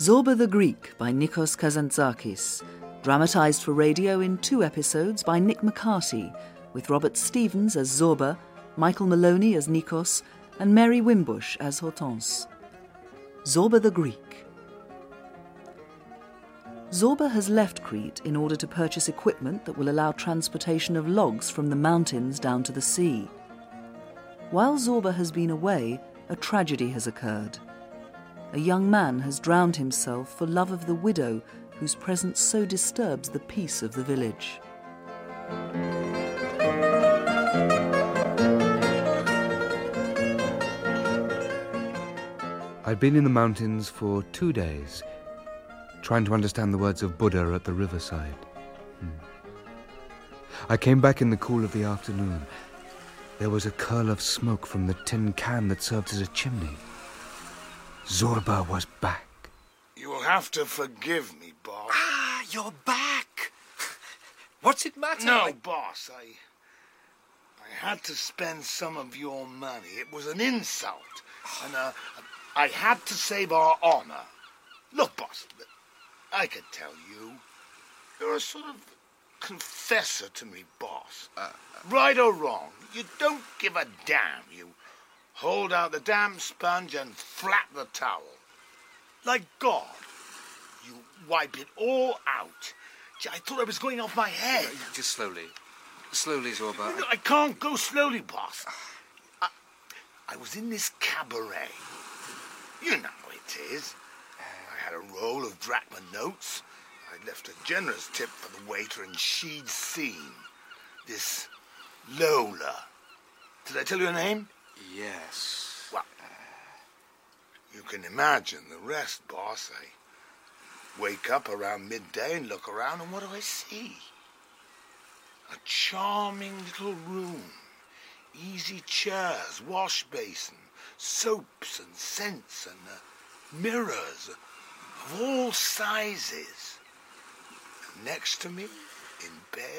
Zorba the Greek by Nikos Kazantzakis, dramatised for radio in 2 episodes by Nick McCarty, with Robert Stevens as Zorba, Michael Maloney as Nikos, and Mary Wimbush as Hortense. Zorba the Greek. Zorba has left Crete in order to purchase equipment that will allow transportation of logs from the mountains down to the sea. While Zorba has been away, a tragedy has occurred. A young man has drowned himself for love of the widow whose presence so disturbs the peace of the village. I'd been in the mountains for 2 days, trying to understand the words of Buddha at the riverside. I came back in the cool of the afternoon. There was a curl of smoke from the tin can that served as a chimney. Zorba was back. You'll have to forgive me, boss. Ah, you're back. What's it matter? No, boss, I had to spend some of your money. It was an insult. And I had to save our honor. Look, boss, I could tell you. You're a sort of confessor to me, boss. Right or wrong, you don't give a damn. You hold out the damn sponge and flap the towel. Like God. You wipe it all out. Gee, I thought I was going off my head. Just slowly. Slowly, Zorba. I can't go slowly, boss. I was in this cabaret. You know how it is. I had a roll of drachma notes. I left a generous tip for the waiter, and she'd seen this Lola. Did I tell you her name? Yes. Well, you can imagine the rest, boss. I wake up around midday and look around, and what do I see? A charming little room. Easy chairs, wash basin, soaps and scents, and mirrors of all sizes. And next to me, in bed,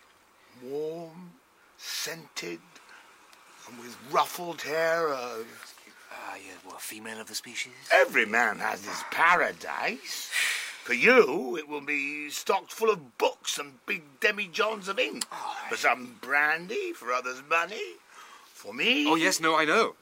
warm, scented, and with ruffled hair. You're a female of the species? Every man has his paradise. For you, it will be stocked full of books and big demijohns of ink. For some brandy, for others money. For me... Oh, yes, no, I know.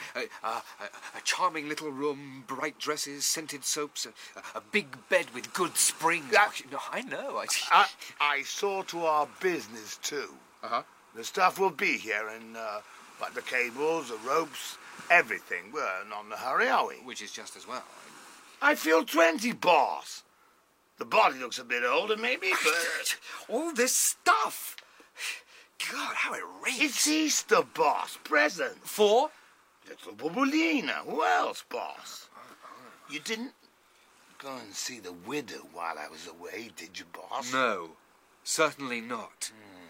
A charming little room, bright dresses, scented soaps, a big bed with good springs. No, I know. I saw to our business, too. Uh-huh. The stuff will be here, and like the cables, the ropes, everything. We're not in a hurry, are we? Which is just as well. I feel 20, boss. The body looks a bit older, maybe, but... All this stuff! God, how it reeks. It's Easter, boss. Present. For? Little Bubulina. Who else, boss? You didn't go and see the widow while I was away, did you, boss? No, certainly not.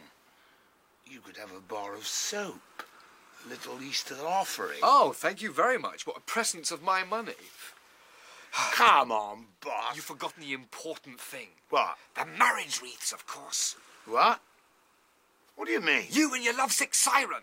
You could have a bar of soap. A little Easter offering. Oh, thank you very much. What a presence of my money. Come on, boss. You've forgotten the important thing. What? The marriage wreaths, of course. What? What do you mean? You and your lovesick siren.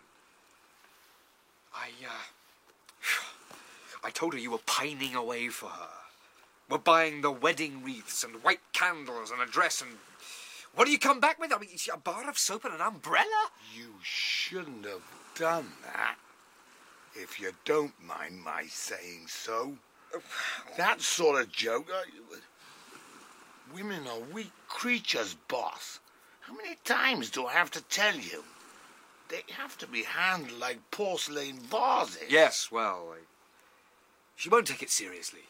I told her you were pining away for her. We're buying the wedding wreaths and white candles and a dress and... What do you come back with? I mean, a bar of soap and an umbrella? You shouldn't have done that. If you don't mind my saying so. That sort of joke... women are weak creatures, boss. How many times do I have to tell you? They have to be handled like porcelain vases. Yes, well, she won't take it seriously.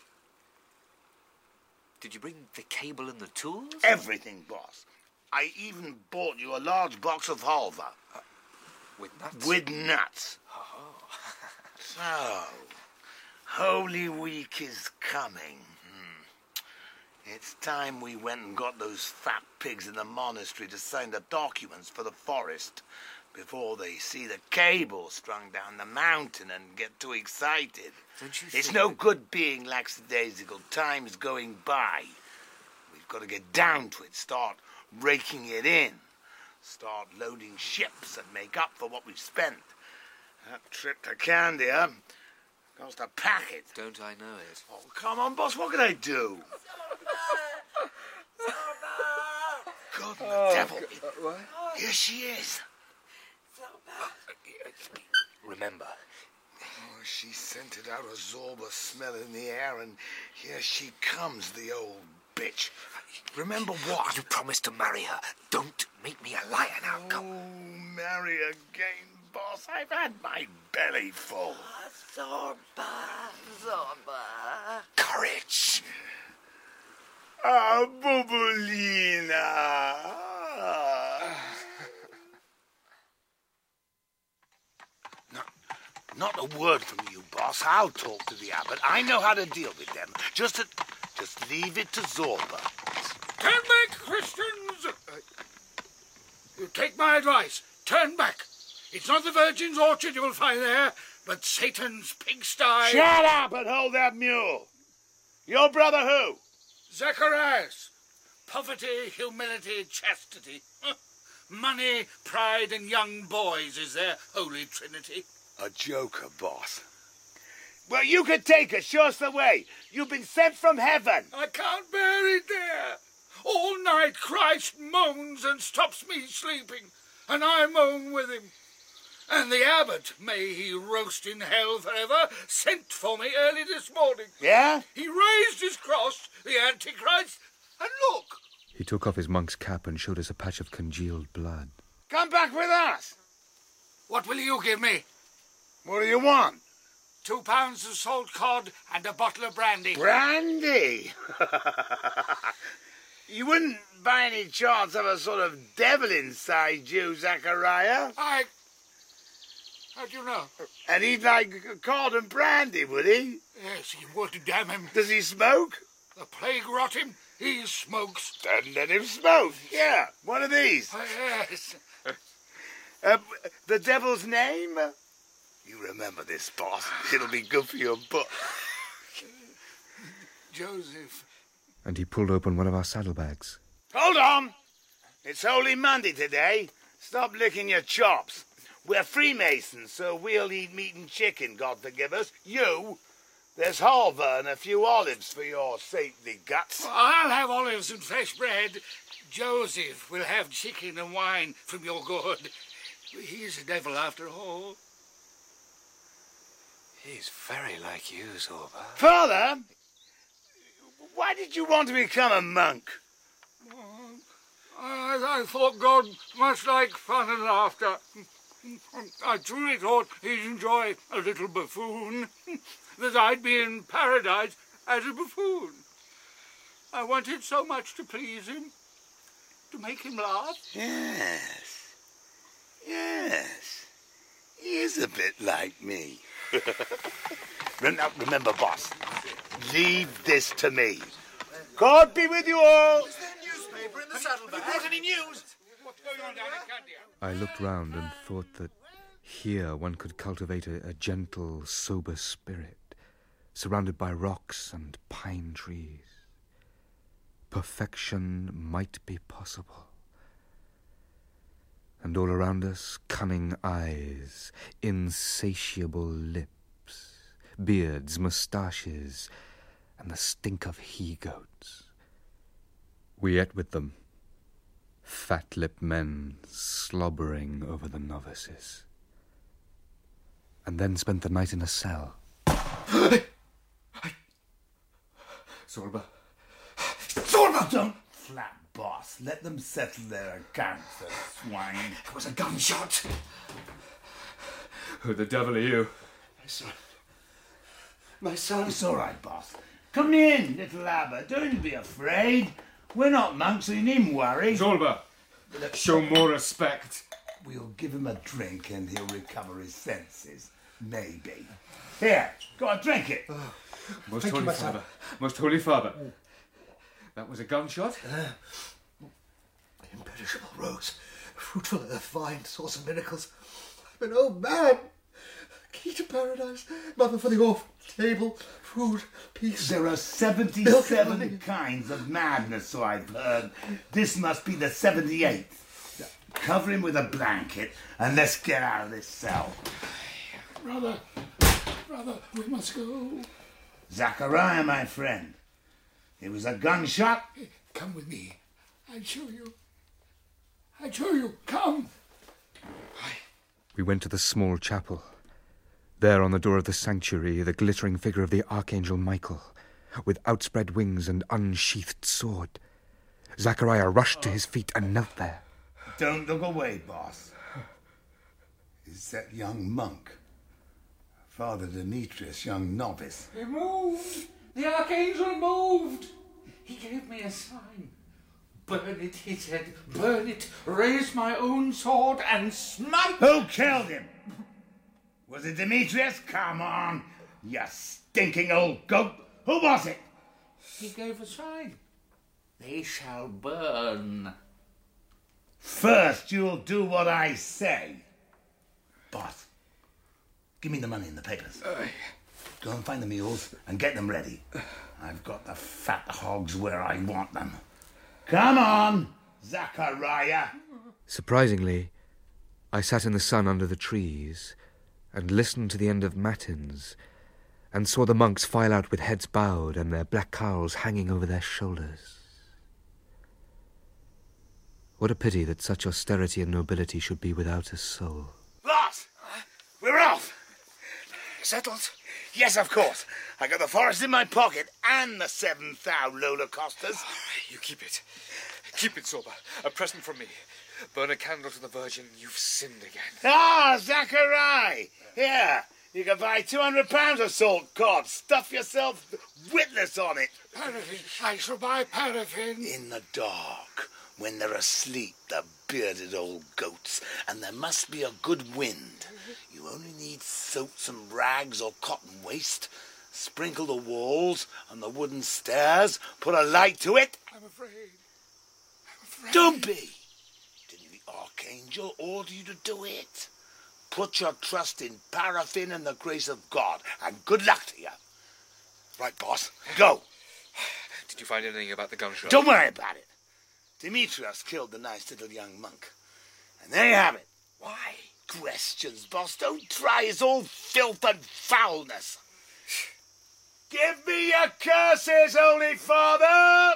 Did you bring the cable and the tools? Everything, boss. I even bought you a large box of halva. With nuts? With nuts. Oh. So, Holy Week is coming. It's time we went and got those fat pigs in the monastery to sign the documents for the forest before they see the cable strung down the mountain and get too excited. Don't you It's think no good being lackadaisical. Time's going by. We've got to get down to it, start raking it in, start loading ships and make up for what we've spent. That trip to Candia, Cost a packet. Don't I know it? Oh, come on, boss, what can I do? God, the devil. What? Here she is. Remember. Oh, she scented out a Zorba smell in the air, and here she comes, the old bitch. Remember what? You promised to marry her. Don't make me a liar now. Come. Oh, marry again, boss. I've had my belly full. Zorba. Courage. Ah, Bubulina. Not a word from you, boss. I'll talk to the abbot. I know how to deal with them. Just leave it to Zorba. Turn back, Christians! You take my advice. Turn back. It's not the Virgin's orchard you will find there, but Satan's pigsty. Shut up and hold that mule. Your brother who? Zacharias. Poverty, humility, chastity. Money, pride, and young boys is their holy trinity. A joker, boss. Well, you can take us. Show us the way. You've been sent from heaven. I can't bear it there. All night Christ moans and stops me sleeping, and I moan with him. And the abbot, may he roast in hell forever, sent for me early this morning. Yeah? He raised his cross, the Antichrist, and look. He took off his monk's cap and showed us a patch of congealed blood. Come back with us. What will you give me? What do you want? 2 pounds of salt cod and a bottle of brandy. Brandy? You wouldn't by any chance have a sort of devil inside you, Zachariah? How do you know? And he'd like cod and brandy, would he? Yes, he would, damn him. Does he smoke? The plague rot him. He smokes. Then let him smoke. Yeah, one of these. Yes. The devil's name? You remember this, boss. It'll be good for your book. Joseph. And he pulled open one of our saddlebags. Hold on. It's Holy Monday today. Stop licking your chops. We're Freemasons, so we'll eat meat and chicken, God forgive us. You, there's halva and a few olives for your saintly guts. I'll have olives and fresh bread. Joseph will have chicken and wine from your good. He's a devil after all. He's very like you, Zorba. Father, why did you want to become a monk? I thought God must like fun and laughter. I truly thought he'd enjoy a little buffoon, that I'd be in paradise as a buffoon. I wanted so much to please him, to make him laugh. Yes. Yes. He is a bit like me. Remember, boss, leave this to me. God be with you all. Is there a newspaper in the saddlebag? Have you got any news? What's going on down in Candia? I looked round and thought that here one could cultivate a gentle, sober spirit, surrounded by rocks and pine trees. Perfection might be possible. And all around us, cunning eyes, insatiable lips, beards, moustaches, and the stink of he-goats. We ate with them, fat-lipped men slobbering over the novices, and then spent the night in a cell. Zorba. Zorba! Don't flap, boss. Let them settle their accounts, those swine. It was a gunshot. Who the devil are you? My son. My son. It's all right, boss. Come in, little abbot. Don't be afraid. We're not monks, so you needn't worry. Zorba, show more respect. We'll give him a drink and he'll recover his senses. Maybe. Here, go on, drink it. Most Thank you, Holy my son. Father, Most Holy Father. That was a gunshot? Imperishable rose. Fruitful earth, vine, source of miracles. I'm an old man. Key to paradise. Mother for the orphan. Table, food, peace. There are Milk and 77 honey. kinds of madness, so I've heard. This must be the 78th. Cover him with a blanket and let's get out of this cell. Brother, Brother, we must go. Zachariah, my friend, it was a gunshot. Come with me. I'll show you. I'll show you. Come. We went to the small chapel. There on the door of the sanctuary, the glittering figure of the Archangel Michael, with outspread wings and unsheathed sword. Zachariah rushed to his feet and knelt there. Don't look away, boss. Is that young monk? Father Demetrius, young novice. He moved. The Archangel moved. He gave me a sign. Burn it, he said. Burn it. Raise my own sword and smite. Who killed him? Was it Demetrius? Come on, you stinking old goat. Who was it? He gave a sign. They shall burn. First, you'll do what I say. Boss, give me the money and the papers. Go and find the mules and get them ready. I've got the fat hogs where I want them. Come on, Zachariah. Surprisingly, I sat in the sun under the trees and listened to the end of matins and saw the monks file out with heads bowed and their black cowls hanging over their shoulders. What a pity that such austerity and nobility should be without a soul. Boss, we're off. Settled? Yes, of course. I got the forest in my pocket and the 7,000 roller coasters. You keep it. Keep it, Zorba. A present from me. Burn a candle to the Virgin. You've sinned again. Ah, Zachariah. Here, you can buy 200 pounds of salt cod. Stuff yourself witless on it. Paraffin. I shall buy paraffin. In the dark, when they're asleep, the bearded old goats, and there must be a good wind. You only need soap, some rags or cotton waste. Sprinkle the walls and the wooden stairs. Put a light to it. I'm afraid. Don't be. Didn't the Archangel order you to do it? Put your trust in paraffin and the grace of God, and good luck to you. Right, boss, go. Did you find anything about the gunshot? Don't worry about it. Demetrius killed the nice little young monk. And there you have it. Why? Questions, boss. Don't try. It's all filth and foulness. Give me your curses, Holy Father.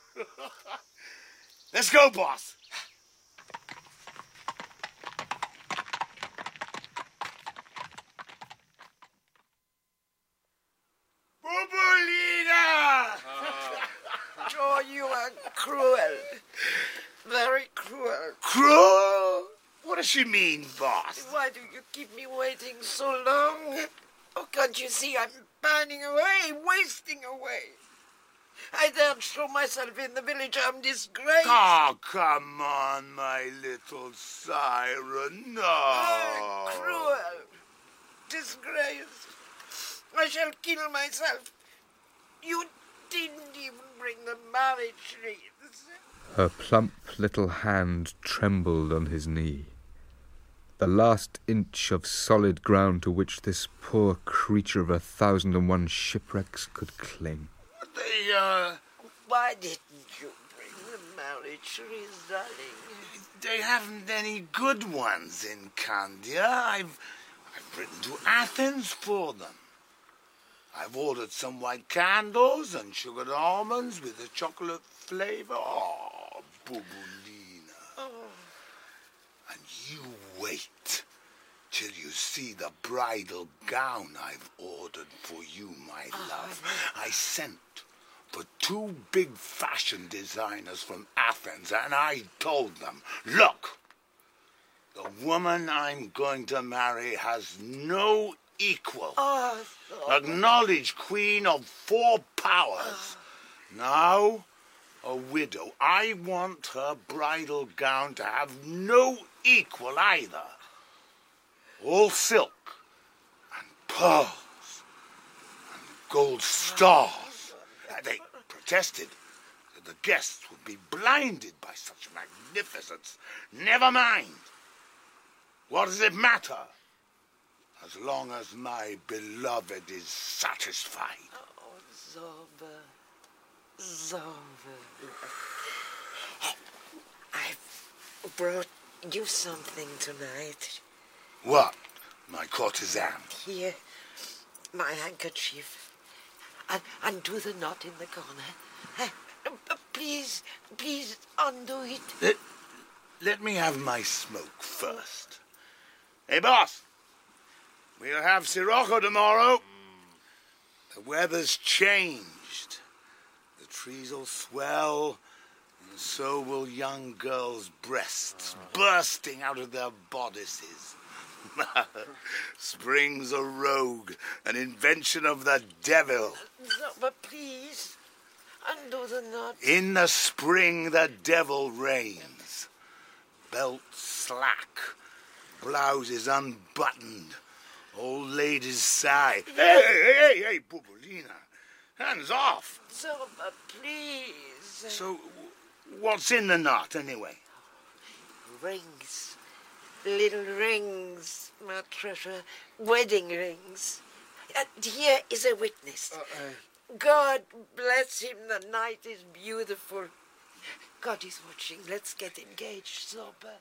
Let's go, boss. Bubulina! Oh, you are cruel. Very cruel. Cruel? What does she mean, boss? Why do you keep me waiting so long? Oh, can't you see I'm burning away, wasting away? I daren't show myself in the village. I'm disgraced. Oh, come on, my little siren. No. Oh, cruel. Disgrace. I shall kill myself. You didn't even bring the marriage wreaths. Her plump little hand trembled on his knee. The last inch of solid ground to which this poor creature of 1,001 shipwrecks could cling. Why didn't you bring the marriage wreaths, darling? They haven't any good ones in Candia. I've written to Athens for them. I've ordered some white candles and sugared almonds with a chocolate flavor. Oh, Bubulina. Oh. And you wait till you see the bridal gown I've ordered for you, my love. I sent for 2 big fashion designers from Athens, and I told them, look, the woman I'm going to marry has no equal. Acknowledged queen of 4 powers. Now a widow. I want her bridal gown to have no equal either. All silk and pearls and gold stars. They protested that the guests would be blinded by such magnificence. Never mind. What does it matter? As long as my beloved is satisfied. Oh, Zorba. I've brought you something tonight. What, my courtesan? Here, my handkerchief. And undo the knot in the corner. Please, please undo it. Let me have my smoke first. Hey, boss. We'll have Sirocco tomorrow. The weather's changed. The trees will swell, and so will young girls' breasts bursting out of their bodices. Spring's a rogue, an invention of the devil. Zorba, please, undo the knot. In the spring, the devil reigns. Belt slack, blouses unbuttoned, old ladies sigh. Hey, Bubolina, hands off. Zorba, please. So, what's in the knot, anyway? Rings. Little rings, my treasure. Wedding rings. Here is a witness. God bless him, the night is beautiful. God is watching. Let's get engaged, Zorba.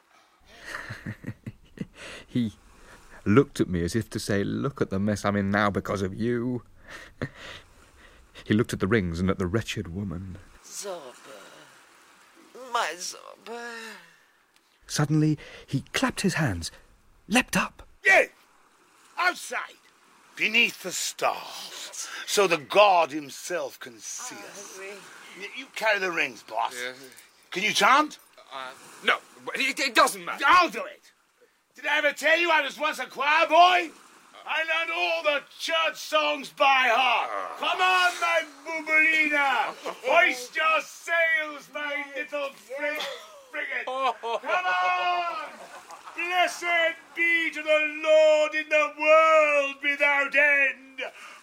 He looked at me as if to say, look at the mess I'm in now because of you. He looked at the rings and at the wretched woman. Zorba. My Zorba. Suddenly, he clapped his hands, leapt up. Yeah, outside, beneath the stars, so the God himself can see us. You carry the rings, boss. Yeah. Can you chant? No, it doesn't matter. I'll do it. Did I ever tell you I was once a choir boy? I learned all the church songs by heart. Come on, my Bubolina. Hoist your sails, my little frigate. Come on. Blessed be to the Lord in the world without end.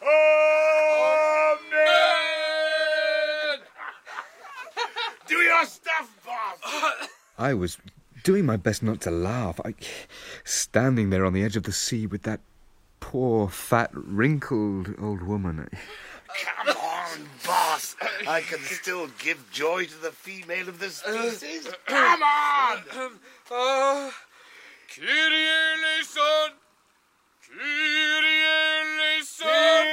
Amen. Do your stuff, boss. I was doing my best not to laugh. Standing there on the edge of the sea with that poor, fat, wrinkled old woman. Come on, boss. I can still give joy to the female of the species. Come on. Kyrie eleison! Kyrie eleison!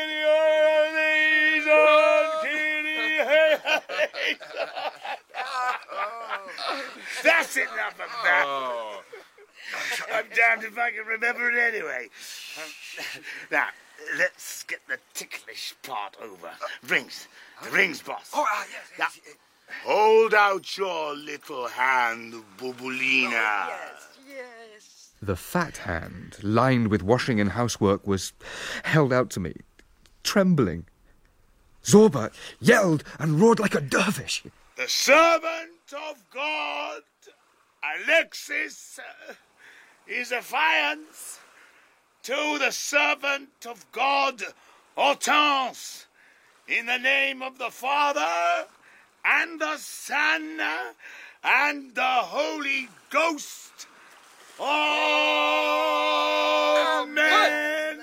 That's enough of that. I'm damned if I can remember it anyway. Now, let's get the ticklish part over. Rings. The rings, boss. Yes. Now, hold out your little hand, Bubolina. Yes. The fat hand, lined with washing and housework, was held out to me, trembling. Zorba yelled and roared like a dervish. The servant of God, Alexis, is affiance to the servant of God, Hortense, in the name of the Father, and the Son, and the Holy Ghost. Amen.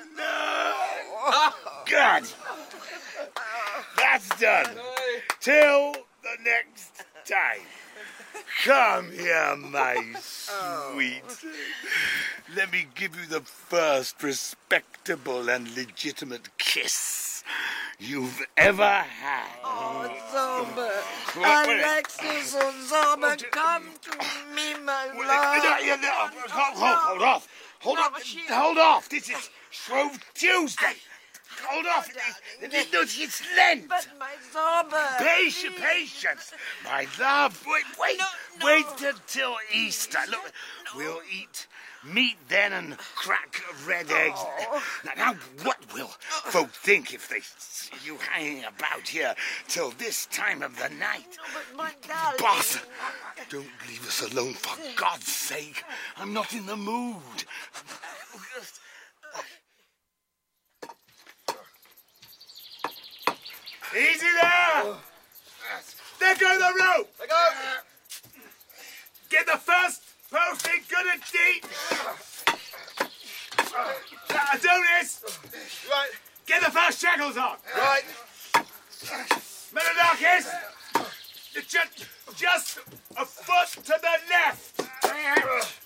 Good. That's done. Till the next time. Come here, my sweet. Let me give you the first respectable and legitimate kiss you've ever had. Oh, Zorba. Alexis, oh, Zorba, come to me, my love. Hold off. Hold off. This is Shrove Tuesday. Hold off. It's Lent. But my Zorba. Patience. My love. Wait until Easter. Look, we'll eat meat then and crack red eggs. Now, what will folk think if they see you hanging about here till this time of the night? No, but my darling. Boss, don't leave us alone, for God's sake. I'm not in the mood. Easy there! Let go the rope! Let go! Get the first post in good and deep! Adonis! Right. Get the first shackles on! Right. Menodakis! Just a foot to the left!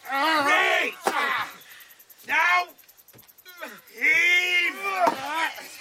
Reach! Now, heave!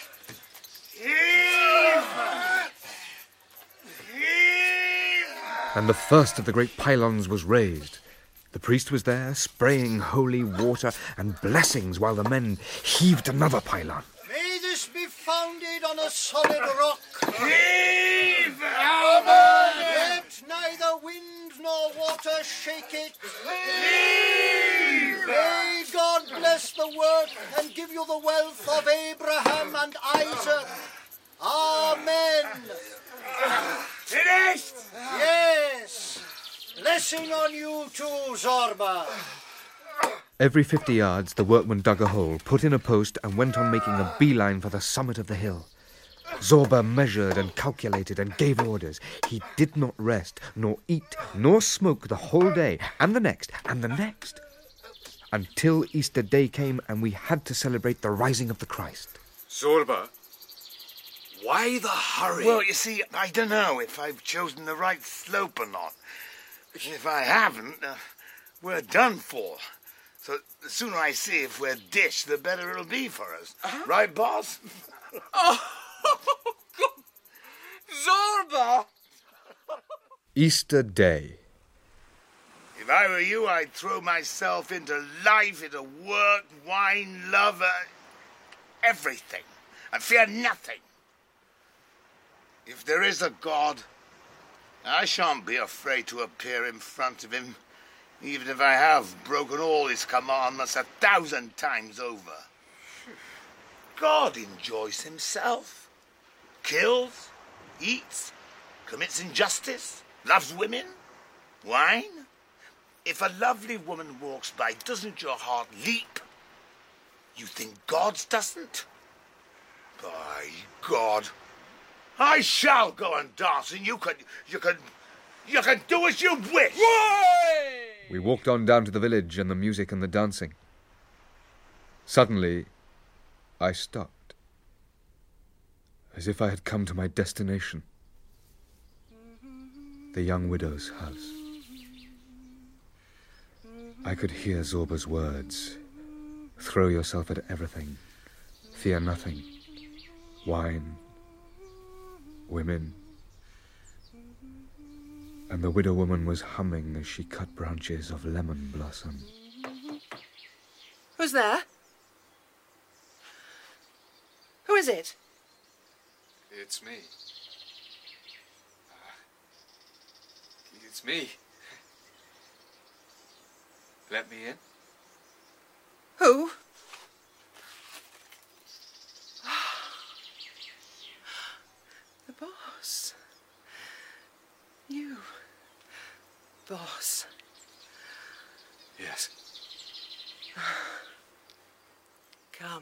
and the first of the great pylons was raised. The priest was there, spraying holy water and blessings while the men heaved another pylon. May this be founded on a solid rock. Heave! Let neither wind nor water shake it. Heave! May God bless the work and give you the wealth of Abraham and Isaac. Amen. Finished! Yes. Blessing on you too, Zorba. Every 50 yards, the workman dug a hole, put in a post, and went on making a beeline for the summit of the hill. Zorba measured and calculated and gave orders. He did not rest, nor eat, nor smoke the whole day, and the next, until Easter Day came and we had to celebrate the rising of the Christ. Zorba, why the hurry? Well, you see, I don't know if I've chosen the right slope or not. If I haven't, we're done for. So the sooner I see if we're dished, the better it'll be for us. Right, boss? Oh, Zorba! Easter Day. If I were you, I'd throw myself into life, into work, wine, love, everything. I fear nothing. If there is a God, I shan't be afraid to appear in front of him, even if I have broken all his commandments 1,000 times over. God enjoys himself, kills, eats, commits injustice, loves women, wine. If a lovely woman walks by, doesn't your heart leap? You think God's doesn't? By God, I shall go and dance, and you can do as you wish. We walked on down to the village and the music and the dancing. Suddenly, I stopped, as if I had come to my destination, the young widow's house. I could hear Zorba's words. Throw yourself at everything. Fear nothing. Wine. Women. And the widow woman was humming as she cut branches of lemon blossom. Who's there? Who is it? It's me. It's me. Let me in. Who? The boss. You. Boss. Yes. Come.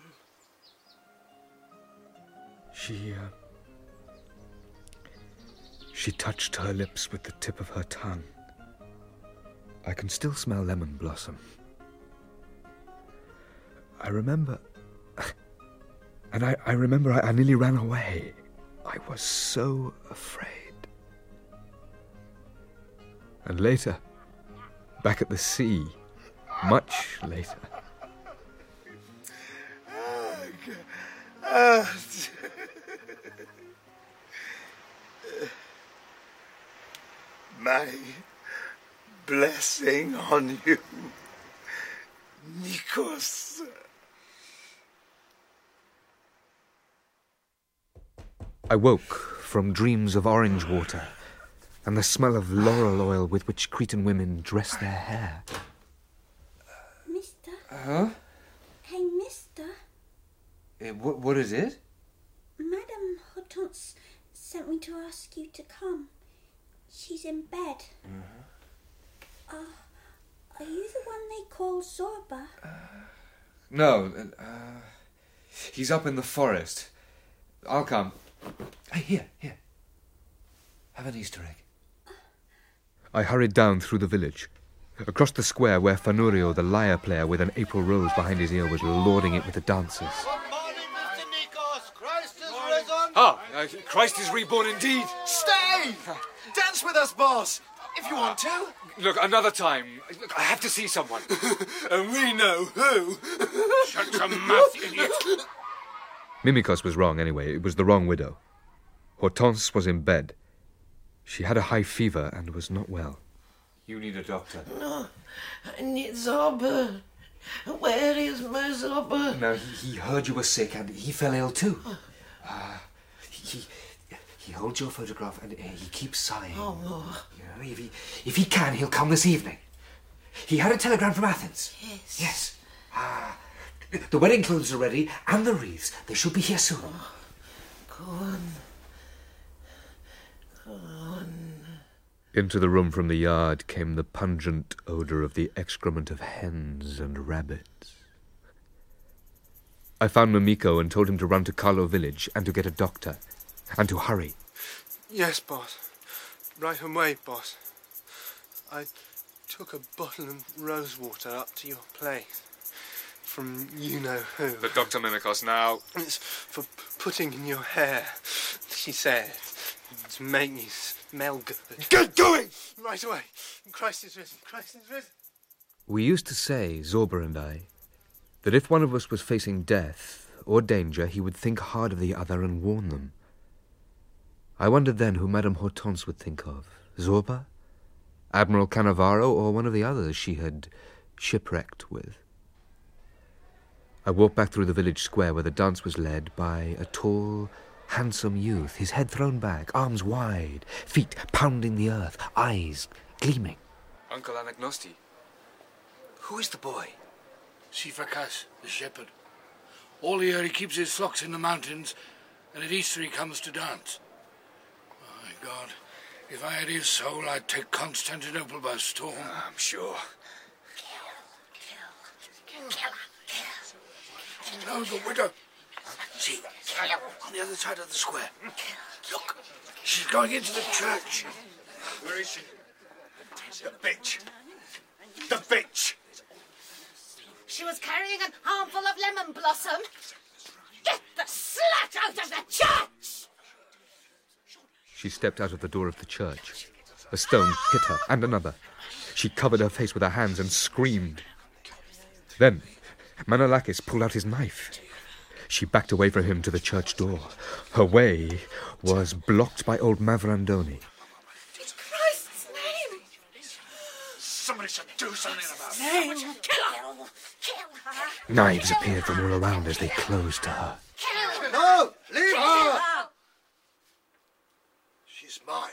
She touched her lips with the tip of her tongue. I can still smell lemon blossom. I remember... And I remember I nearly ran away. I was so afraid. And later, back at the sea, much later... My blessing on you, Nikos. I woke from dreams of orange water and the smell of laurel oil with which Cretan women dress their hair. Mister? Huh? Hey, mister. What is it? Madame Hortense sent me to ask you to come. She's in bed. Are you the one they call Zorba? No. He's up in the forest. I'll come. Hey, here. Have an Easter egg. I hurried down through the village, across the square where Fanurio, the lyre player with an April rose behind his ear, was lording it with the dancers. Good morning, Mr. Nikos. Christ is risen. Ah, Christ is reborn indeed. Stay! Dance with us, boss, if you want to. Look, another time. Look, I have to see someone. And we know who. Shut your mouth, idiot. Mimikos was wrong anyway. It was the wrong widow. Hortense was in bed. She had a high fever and was not well. You need a doctor. No, I need Zorba. Where is my Zorba? No, he heard you were sick and he fell ill too. He holds your photograph and he keeps sighing. Oh, no. You know, if he can, he'll come this evening. He had a telegram from Athens. Yes. Yes. The wedding clothes are ready and the wreaths. They should be here soon. Go on. Go on. Into the room from the yard came the pungent odour of the excrement of hens and rabbits. I found Mamiko and told him to run to Carlo village and to get a doctor, and to hurry. Yes, boss. Right away, boss. I took a bottle of rose water up to your place. From you-know-who. The Dr. Mimikos now. It's for putting in your hair, she said, to make you smell good. Get going! Right away. Christ is risen. Christ is risen. We used to say, Zorba and I, that if one of us was facing death or danger, he would think hard of the other and warn them. I wondered then who Madame Hortense would think of. Zorba? Admiral Cannavaro, or one of the others she had shipwrecked with. I walked back through the village square where the dance was led by a tall, handsome youth, his head thrown back, arms wide, feet pounding the earth, eyes gleaming. Uncle Anagnosti. Who is the boy? Sifakas, the shepherd. All year he keeps his flocks in the mountains, and at Easter he comes to dance. My God, if I had his soul, I'd take Constantinople by storm. I'm sure. No, the widow. See, on the other side of the square. Look, she's going into the church. Where is she? The bitch. The bitch. She was carrying an armful of lemon blossom. Get the slut out of the church! She stepped out of the door of the church. A stone hit her, and another. She covered her face with her hands and screamed. Then Manolakis pulled out his knife. She backed away from him to the church door. Her way was blocked by old Mavrandoni. In Christ's name! Somebody should do something about it. Name! Kill her! Kill her! Knives appeared from all around as they closed to her. Kill her! No! Leave her! She's mine.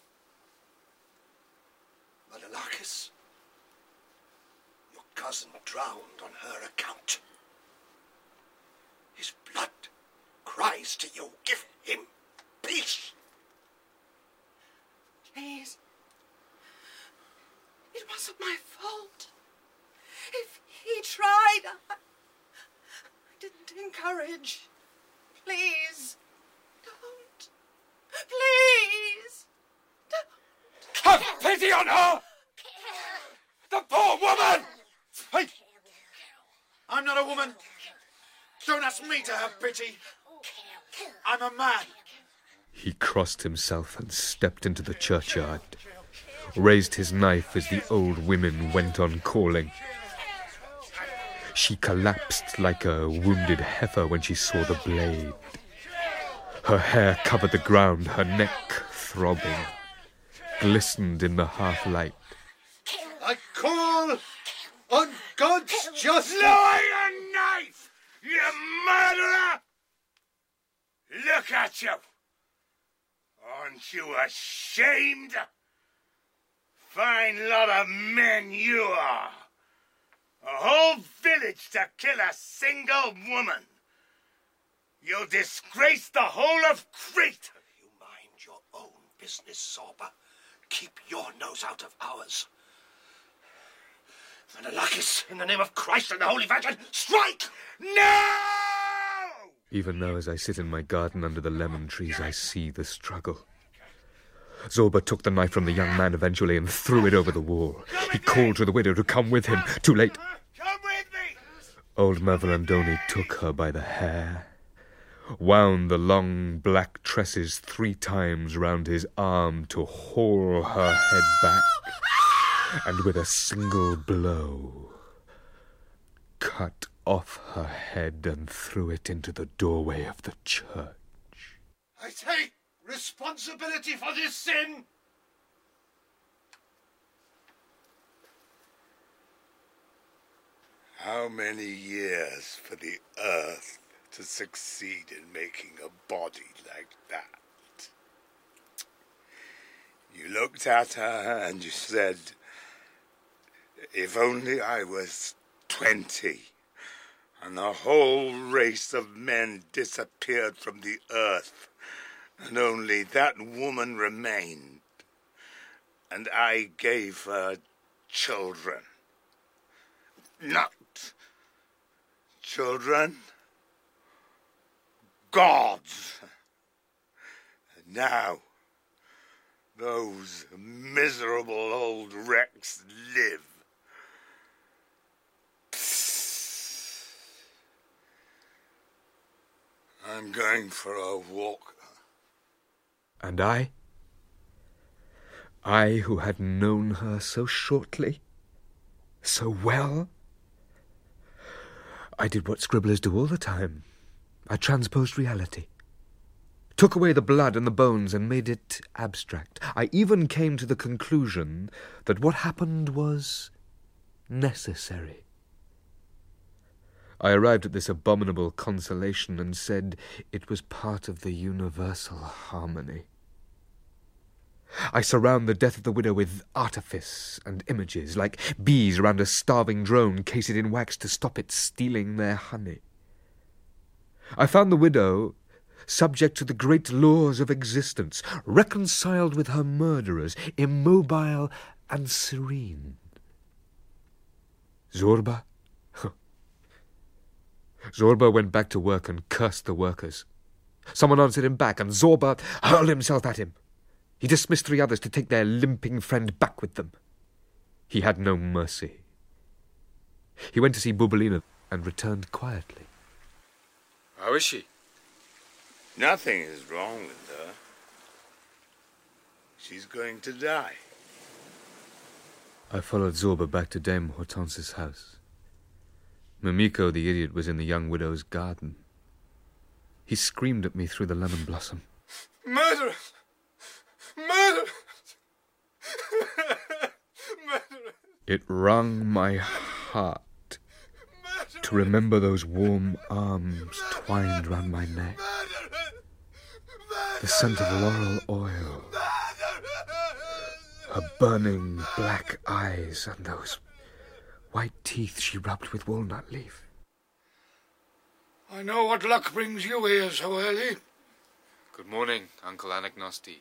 Manolakis, your cousin drowned on her account. His blood cries to you. Give him peace. Please. It wasn't my fault. If he tried, I didn't encourage. Please. Don't. Please. Don't. Have pity on her! The poor woman! Hey! I'm not a woman. Don't ask me to have pity. I'm a man. He crossed himself and stepped into the churchyard, raised his knife as the old women went on calling. She collapsed like a wounded heifer when she saw the blade. Her hair covered the ground, her neck throbbing, glistened in the half-light. I call on God's justice. Lower your knife, you murderer! Look at you. Aren't you ashamed? Fine lot of men you are. A whole village to kill a single woman. You'll disgrace the whole of Crete. You mind your own business, Zorba. Keep your nose out of ours. Manolakis, in the name of Christ and the Holy Virgin, strike! No! Even now, as I sit in my garden under the lemon trees, I see the struggle. Zorba took the knife from the young man eventually and threw it over the wall. He called to the widow to come with him. Too late. Come with me! Old Mavrandoni took her by the hair, wound the long black tresses 3 times round his arm to haul her head back, and with a single blow cut off her head and threw it into the doorway of the church. I take responsibility for this sin. How many years for the earth to succeed in making a body like that? You looked at her and you said, if only I was 20 and the whole race of men disappeared from the earth and only that woman remained, and I gave her children. Not children, gods. And now, those miserable old wrecks live. I'm going for a walk. And I who had known her so shortly, so well, I did what scribblers do all the time. I transposed reality, took away the blood and the bones and made it abstract. I even came to the conclusion that what happened was necessary. I arrived at this abominable consolation and said it was part of the universal harmony. I surround the death of the widow with artifice and images, like bees around a starving drone cased in wax to stop it stealing their honey. I found the widow subject to the great laws of existence, reconciled with her murderers, immobile and serene. Zorba? Zorba went back to work and cursed the workers. Someone answered him back, and Zorba hurled himself at him. He dismissed 3 others to take their limping friend back with them. He had no mercy. He went to see Bubelina and returned quietly. How is she? Nothing is wrong with her. She's going to die. I followed Zorba back to Dame Hortense's house. Mimiko the idiot was in the young widow's garden. He screamed at me through the lemon blossom. Murderers! Murderers! Murderers! It wrung my heart to remember those warm arms twined round my neck, the scent of laurel oil, her burning black eyes, and those white teeth she rubbed with walnut leaf. I know what luck brings you here so early. Good morning, Uncle Anagnosti.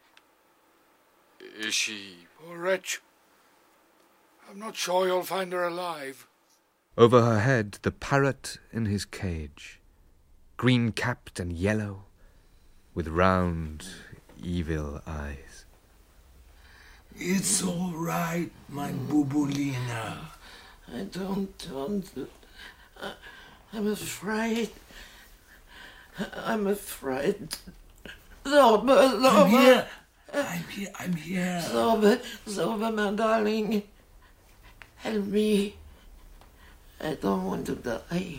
Is she... Poor wretch. I'm not sure you'll find her alive. Over her head, the parrot in his cage, green-capped and yellow, with round, evil eyes. It's all right, my Bubulina. I don't want to. I'm afraid. I'm afraid. Zorba. I'm here. Zorba, my darling. Help me. I don't want to die.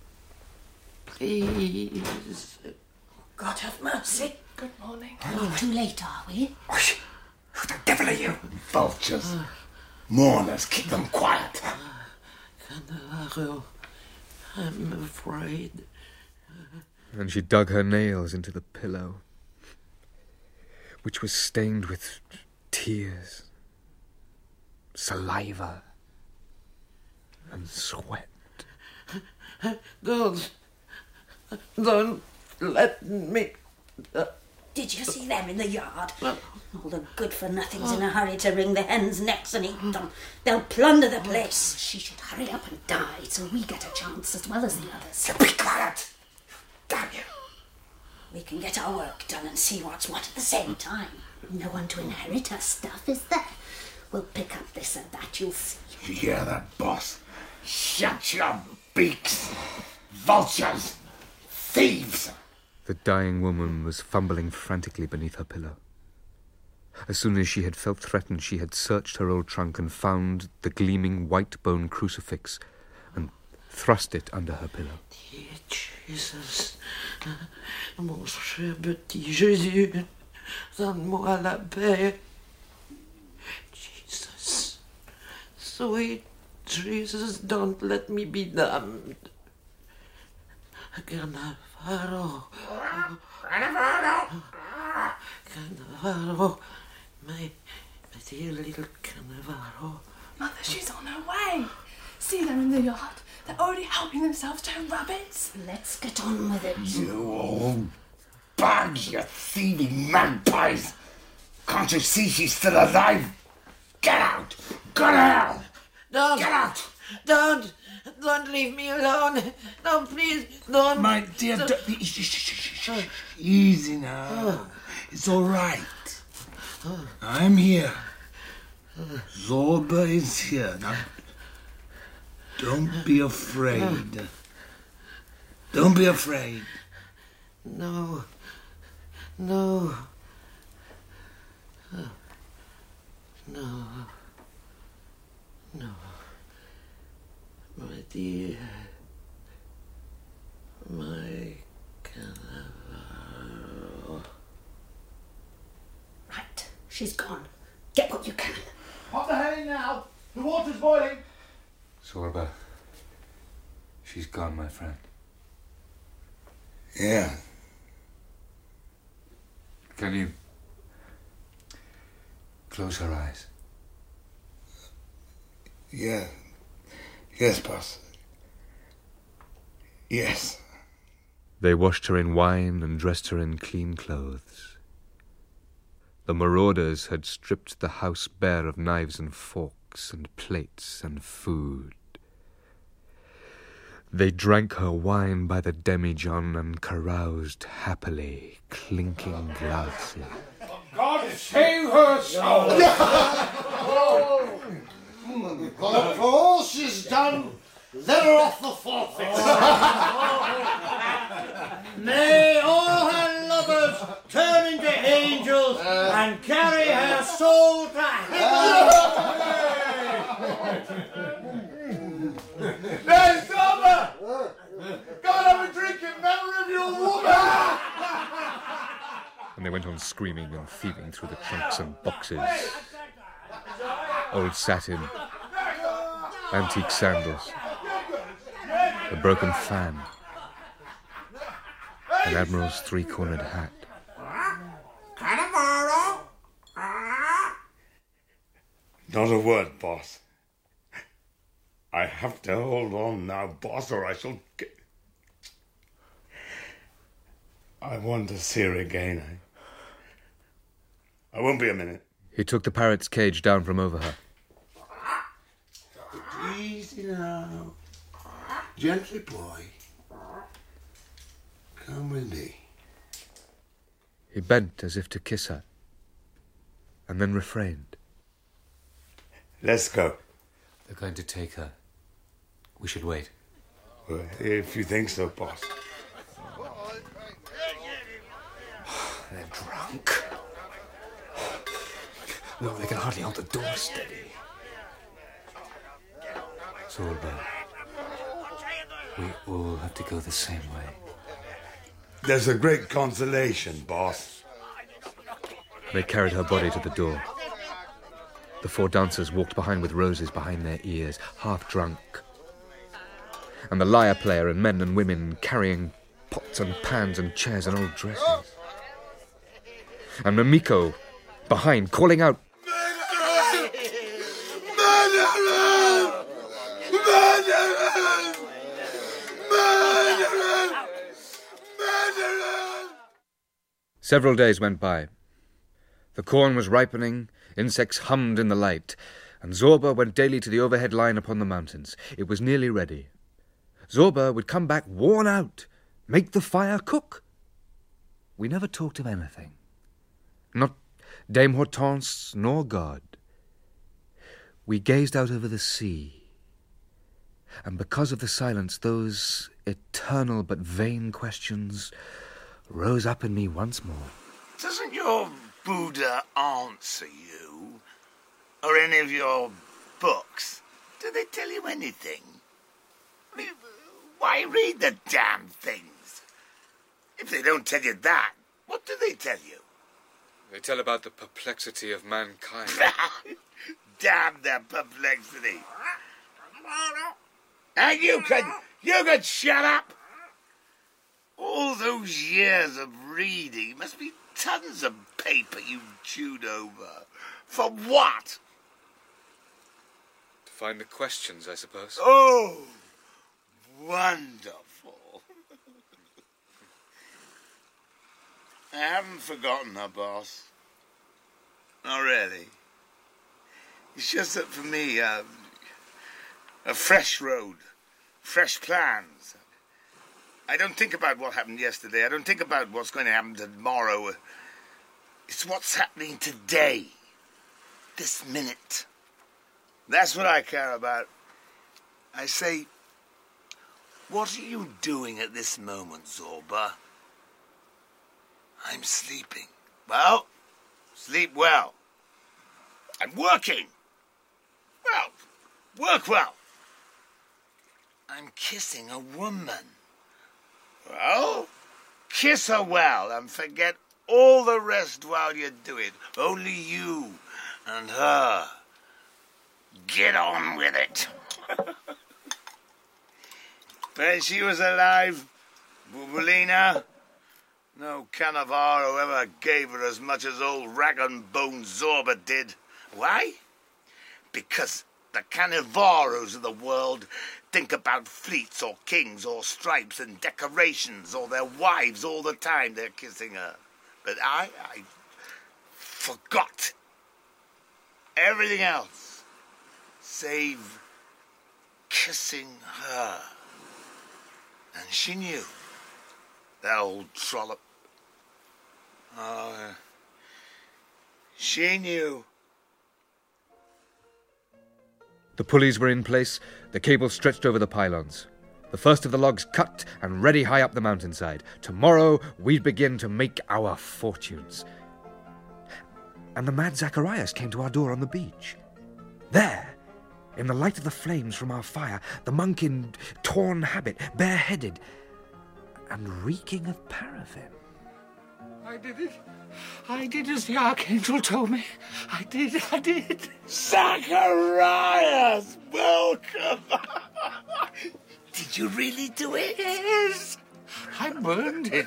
Please. God have mercy. Good morning. Not too late, are we? Who the devil are you? Vultures. Mourners, keep them quiet. Candelaro, I'm afraid. And she dug her nails into the pillow, which was stained with tears, saliva, and sweat. Don't let me. Did you see them in the yard? All the good-for-nothings in a hurry to wring the hens' necks and eat them. They'll plunder the place. She should hurry up and die so we get a chance as well as the others. Be quiet! Damn you! We can get our work done and see what's what at the same time. No one to inherit her stuff, is there? We'll pick up this and that, you'll see. You hear that, boss? Shut your beaks! Vultures! Thieves! The dying woman was fumbling frantically beneath her pillow. As soon as she had felt threatened, she had searched her old trunk and found the gleaming white bone crucifix and thrust it under her pillow. Dear Jesus, mon cher petit Jésus, donne-moi la paix. Jesus, sweet, Jesus, don't let me be damned. Cannavaro. Cannavaro. My dear little Cannavaro. Mother, she's on her way. See, they're in the yard. They're already helping themselves to rabbits. Let's get on with it. You old bags, you thieving magpies! Can't you see she's still alive? Get out! Go to hell! Don't! Get out! Don't leave me alone. No, please, don't. My dear, easy now. It's all right. I'm here. Zorba is here. Now, don't be afraid. Don't be afraid. No. My dear. My Cannavaro. Right, she's gone. Get what you can. Hot the hay now. The water's boiling. Zorba. She's gone, my friend. Yeah. Can you close her eyes? Yeah. Yes, boss. Yes. They washed her in wine and dressed her in clean clothes. The marauders had stripped the house bare of knives and forks and plates and food. They drank her wine by the demijohn and caroused happily, clinking glasses. God save her soul! For all she's done, let her off the forfeit. May all her lovers turn into angels and carry her soul to heaven. There's Zorba! Go and have a drink in memory of your woman! And they went on screaming and thieving through the trunks and boxes. Old satin, antique sandals, a broken fan, an admiral's three-cornered hat. Not a word, boss. I have to hold on now, boss, or I shall get... I want to see her again. I won't be a minute. He took the parrot's cage down from over her. Easy now. Gently, boy. Come with me. He bent as if to kiss her, and then refrained. Let's go. They're going to take her. We should wait. Well, if you think so, boss. They're drunk. No, they can hardly hold the door steady. Zorba, we all have to go the same way. There's a great consolation, boss. They carried her body to the door. The four dancers walked behind with roses behind their ears, half drunk. And the lyre player and men and women carrying pots and pans and chairs and old dresses. And Mamiko behind, calling out, Several days went by. The corn was ripening, insects hummed in the light, and Zorba went daily to the overhead line upon the mountains. It was nearly ready. Zorba would come back worn out, make the fire cook. We never talked of anything. Not Dame Hortense nor God. We gazed out over the sea, and because of the silence, those eternal but vain questions rose up in me once more. Doesn't your Buddha answer you? Or any of your books? Do they tell you anything? I mean, why read the damn things? If they don't tell you that, what do they tell you? They tell about the perplexity of mankind. Damn their perplexity. And you could shut up. All those years of reading must be tons of paper you've chewed over. For what? To find the questions, I suppose. Oh, wonderful. I haven't forgotten her, boss. Not really. It's just that for me, a fresh road, fresh plans. I don't think about what happened yesterday. I don't think about what's going to happen tomorrow. It's what's happening today, this minute. That's what I care about. I say, what are you doing at this moment, Zorba? I'm sleeping. Well, sleep well. I'm working. Well, work well. I'm kissing a woman. Well, kiss her well and forget all the rest while you do it. Only you and her. Get on with it. When she was alive, Bubulina, no Cannavaro ever gave her as much as old rag and bone Zorba did. Why? Because the Cannavaros of the world think about fleets or kings or stripes and decorations or their wives all the time they're kissing her. But I forgot everything else save kissing her. And she knew, that old trollop. Oh, she knew. The pulleys were in place, the cable stretched over the pylons. The first of the logs cut and ready high up the mountainside. Tomorrow we'd begin to make our fortunes. And the mad Zacharias came to our door on the beach. There, in the light of the flames from our fire, the monk in torn habit, bareheaded, and reeking of paraffin. I did it. I did as the Archangel told me. I did. Zacharias, welcome. Did you really do it? Yes. I burned it.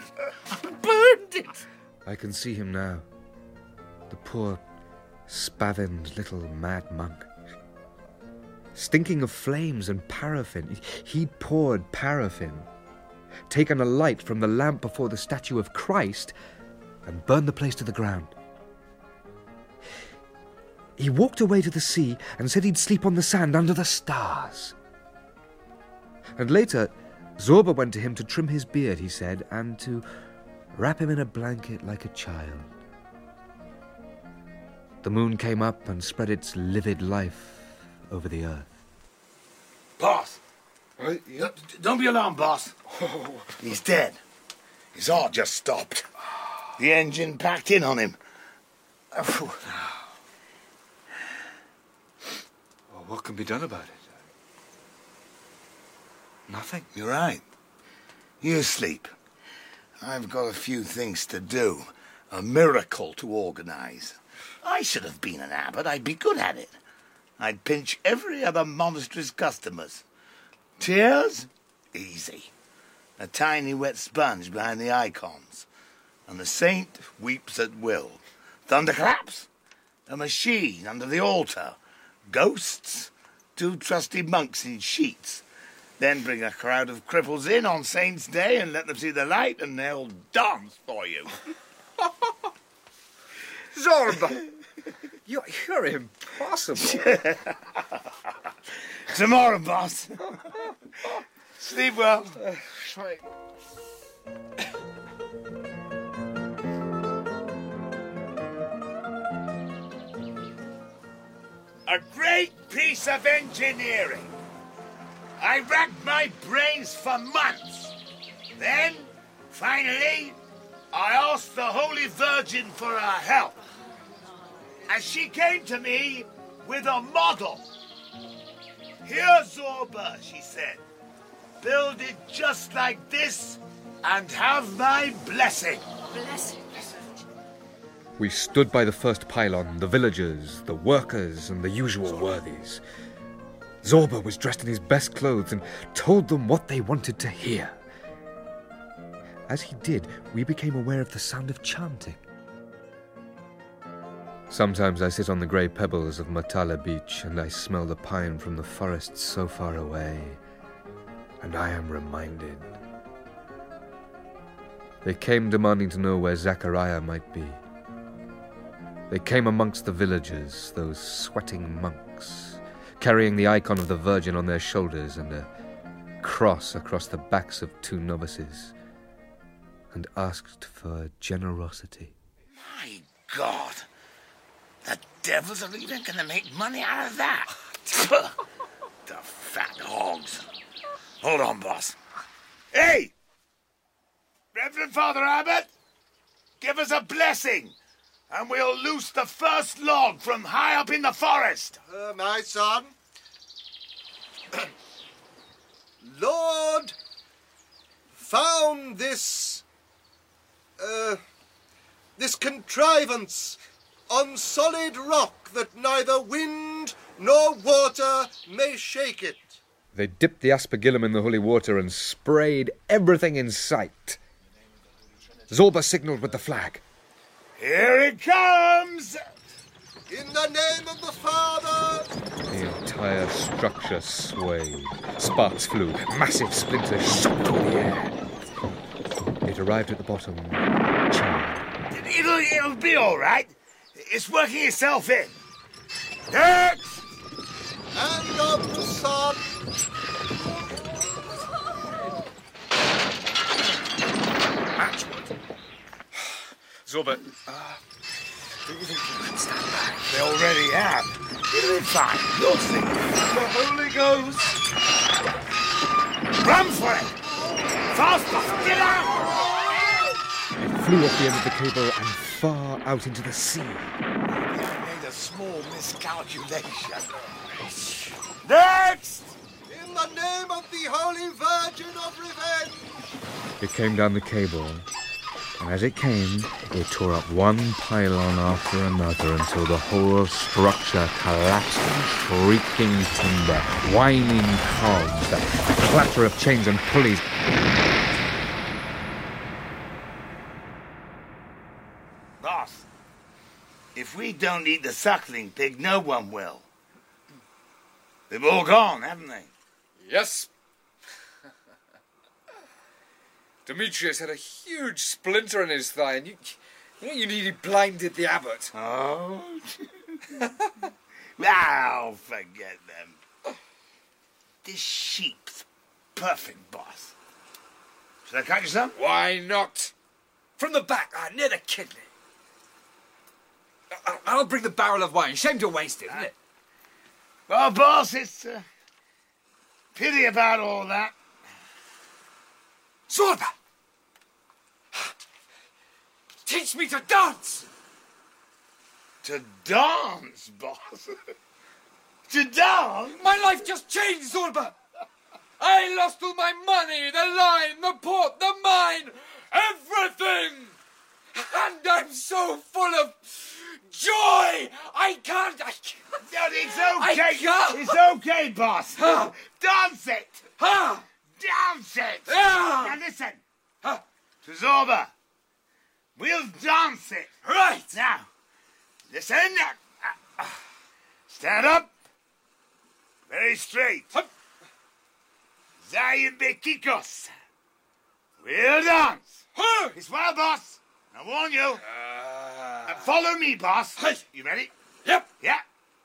I can see him now. The poor, spavined little mad monk. Stinking of flames and paraffin. He'd poured paraffin, taken a light from the lamp before the statue of Christ, and burned the place to the ground. He walked away to the sea and said he'd sleep on the sand under the stars. And later, Zorba went to him to trim his beard, he said, and to wrap him in a blanket like a child. The moon came up and spread its livid life over the earth. Boss! Don't be alarmed, boss. He's dead. His heart just stopped. The engine packed in on him. Well, what can be done about it? Nothing. You're right. You sleep. I've got a few things to do. A miracle to organise. I should have been an abbot. I'd be good at it. I'd pinch every other monastery's customers. Tears? Easy. A tiny wet sponge behind the icons. And the saint weeps at will. Thunderclaps? A machine under the altar. Ghosts? 2 trusty monks in sheets. Then bring a crowd of cripples in on Saint's Day and let them see the light, and they'll dance for you. Zorba! You're impossible. Tomorrow, boss. Sleep well. Right. A great piece of engineering. I racked my brains for months. Then, finally, I asked the Holy Virgin for her help. And she came to me with a model. Here, Zorba, she said. Build it just like this and have my blessing. Blessing. We stood by the first pylon, the villagers, the workers, and the usual worthies. Zorba was dressed in his best clothes and told them what they wanted to hear. As he did, we became aware of the sound of chanting. Sometimes I sit on the grey pebbles of Matala Beach and I smell the pine from the forest so far away, and I am reminded. They came demanding to know where Zachariah might be. They came amongst the villagers, those sweating monks, carrying the icon of the Virgin on their shoulders and a cross across the backs of 2 novices, and asked for generosity. My God! The devils are even going to make money out of that. The fat hogs. Hold on, boss. Hey! Reverend Father Abbot, give us a blessing, and we'll loose the first log from high up in the forest. My son. Lord, found this contrivance on solid rock that neither wind nor water may shake it. They dipped the aspergillum in the holy water and sprayed everything in sight. Zorba signalled with the flag. Here it comes! In the name of the Father! The entire structure swayed. Sparks flew. Massive splinters shot through the air. It arrived at the bottom, charred. It'll be all right. It's working itself in. Next! And of the sun. Matchwood. Zorba, do you think you can stand back? They already have. It'll be fine. You'll see. The Holy Ghost. Run for it! Faster! Get out! It flew off the end of the cable and far out into the sea. I made a small miscalculation. Next! In the name of the Holy Virgin of Revenge! It came down the cable, and as it came, it tore up one pylon after another until the whole structure collapsed in shrieking timber, whining cogs, the clatter of chains and pulleys. Boss, if we don't eat the suckling pig, no one will. They've all gone, haven't they? Yes. Demetrius had a huge splinter in his thigh, and you nearly blinded the abbot. Oh. Well, forget them. This sheep's perfect, boss. Should I cut you some? Why not? From the back, near the kidney. I'll bring the barrel of wine. Shame to waste it, isn't it? Well, boss, it's pity about all that. Zorba! Teach me to dance! To dance, boss? To dance? My life just changed, Zorba! I lost all my money, the line, the port, the mine, everything! And I'm so full of joy! I can't. No, it's okay. I can't. It's okay, boss. Dance it. Dance it. Now listen. To Zorba. We'll dance it. Right. Now, listen. Stand up. Very straight. Zion Bekikos. We'll dance. It's well, boss. I warn you. Follow me, boss. You ready? Yep. Yeah.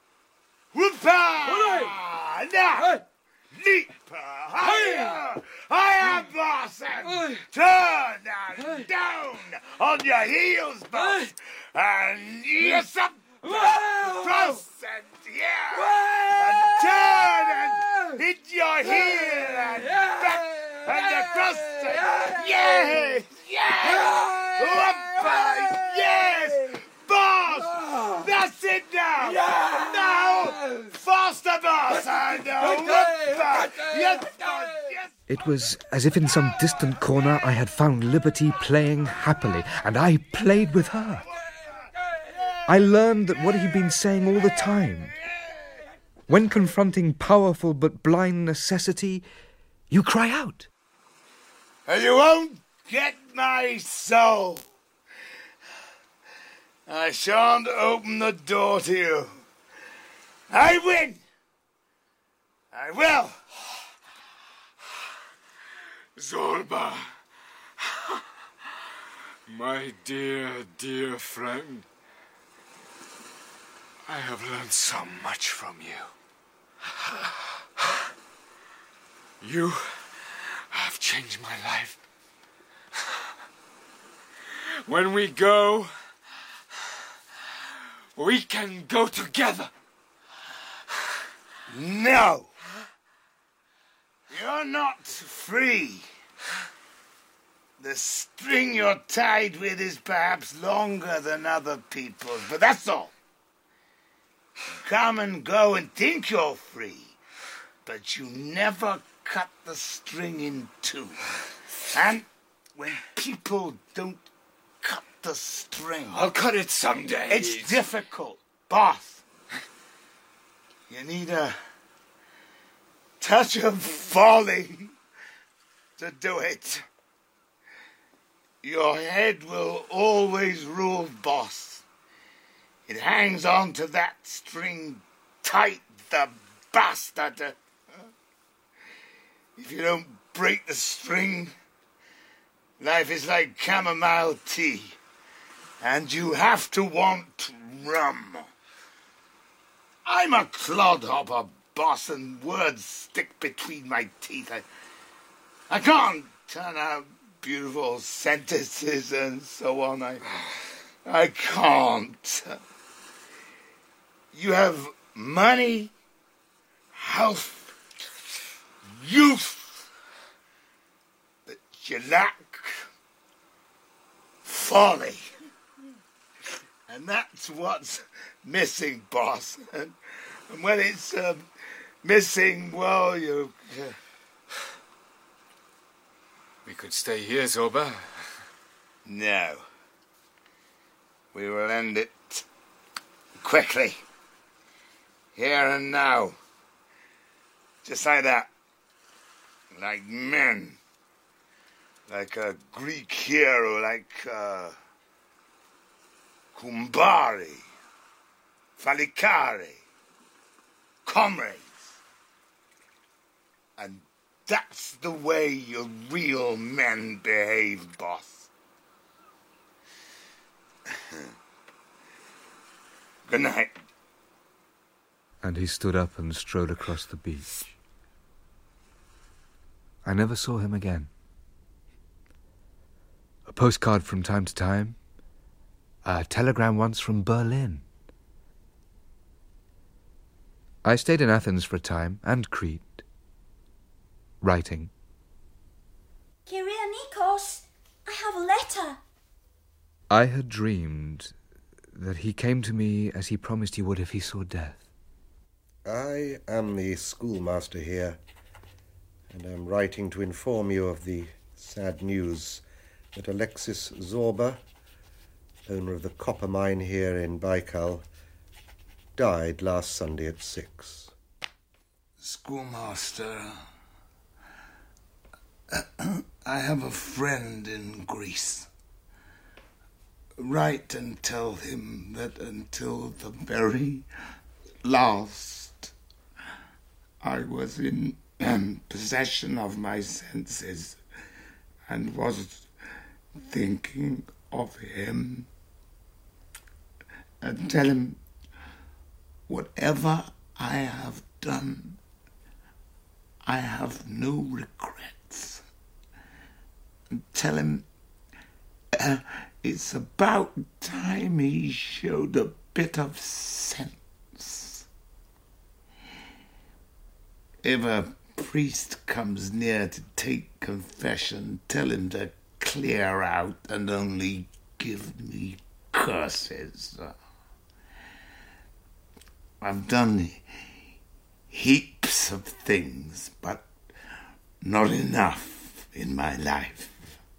Whoopah! Now, leap higher, higher, boss, and turn and down on your heels, boss, and yes up, cross and and turn and hit your heel and back and across and yes, whoopah, yes, boss, that's it now, now, faster, boss, and whoopah, yes, yes. It was as if in some distant corner I had found Liberty playing happily, and I played with her. I learned that what he'd been saying all the time, When confronting powerful but blind necessity, you cry out. And you won't get my soul. I shan't open the door to you. I win. I will. Zorba, my dear, dear friend, I have learned so much from you. You have changed my life. When we go, we can go together. No. You're not free. The string you're tied with is perhaps longer than other people's, but that's all. You come and go and think you're free, but you never cut the string in two. And when people don't cut the string... I'll cut it someday. It's difficult, boss. You need a touch of folly to do it. Your head will always rule, boss. It hangs on to that string tight, the bastard. If you don't break the string, life is like chamomile tea, and you have to want rum. I'm a clodhopper, boss, and words stick between my teeth. I can't turn out beautiful sentences and so on. I can't. You have money, health, youth, but you lack folly. And that's what's missing, boss. And when it's missing, well, you... We could stay here, Zorba. No. We will end it quickly. Here and now. Just like that. Like men. Like a Greek hero, like Kumbari, Falicari, comrades. And that's the way your real men behave, boss. Good night. And he stood up and strode across the beach. I never saw him again. A postcard from time to time. A telegram once from Berlin. I stayed in Athens for a time, and Crete. Writing. Kyrianikos, I have a letter. I had dreamed that he came to me as he promised he would if he saw death. I am the schoolmaster here, and am writing to inform you of the sad news that Alexis Zorba, owner of the copper mine here in Baikal, died last Sunday at 6. Schoolmaster, I have a friend in Greece. Write and tell him that until the very last, I was in possession of my senses and was thinking of him. And tell him, whatever I have done, I have no regrets. And tell him it's about time he showed a bit of sense. If a priest comes near to take confession, tell him to clear out and only give me curses. I've done heaps of things, but not enough in my life.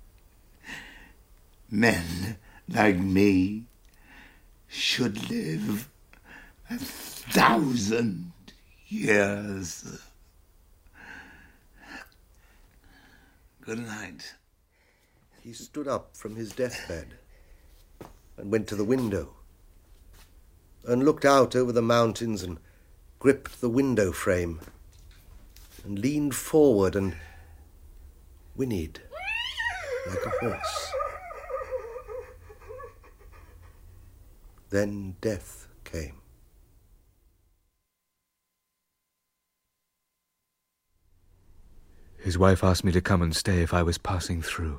Men like me should live 1,000 years. Good night. He stood up from his deathbed and went to the window and looked out over the mountains and gripped the window frame and leaned forward and whinnied like a horse. Then death came. His wife asked me to come and stay if I was passing through.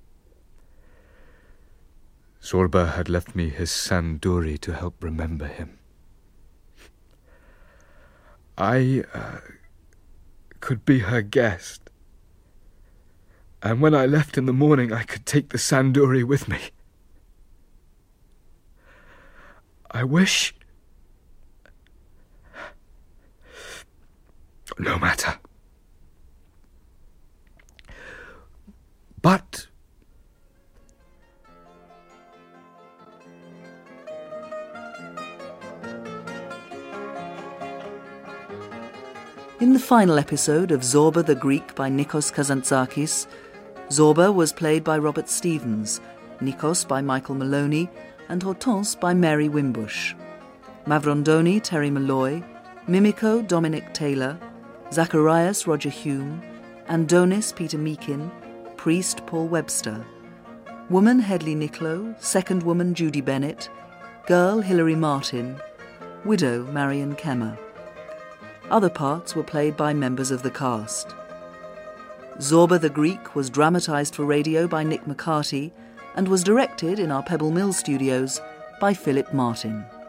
Zorba had left me his sanduri to help remember him. I could be her guest. And when I left in the morning, I could take the sanduri with me. I wish... No matter. But... In the final episode of Zorba the Greek by Nikos Kazantzakis, Zorba was played by Robert Stevens, Nikos by Michael Maloney, and Hortense by Mary Wimbush. Mavrondoni, Terry Malloy, Mimico, Dominic Taylor, Zacharias, Roger Hume, Andonis, Peter Meakin, Priest, Paul Webster, Woman, Hedley Niccolo, Second Woman, Judy Bennett, Girl, Hilary Martin, Widow, Marion Kemmer. Other parts were played by members of the cast. Zorba the Greek was dramatised for radio by Nick McCarty and was directed in our Pebble Mill studios by Philip Martin.